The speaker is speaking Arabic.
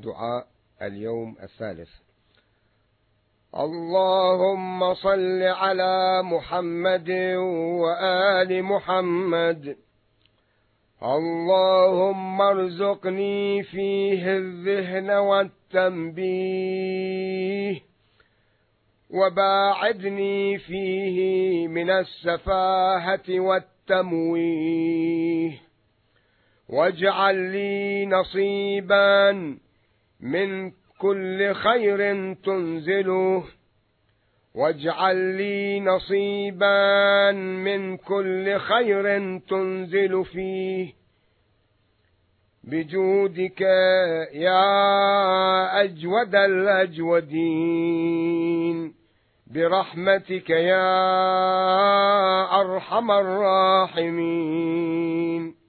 دعاء اليوم الثالث. اللهم صل على محمد وآل محمد. اللهم ارزقني فيه الذهن والتنبيه، وباعدني فيه من السفاهة والتمويه، واجعل لي نصيبا من كل خير تنزله، واجعل لي نصيبا من كل خير تنزل فيه بجودك يا أجود الأجودين، برحمتك يا أرحم الراحمين.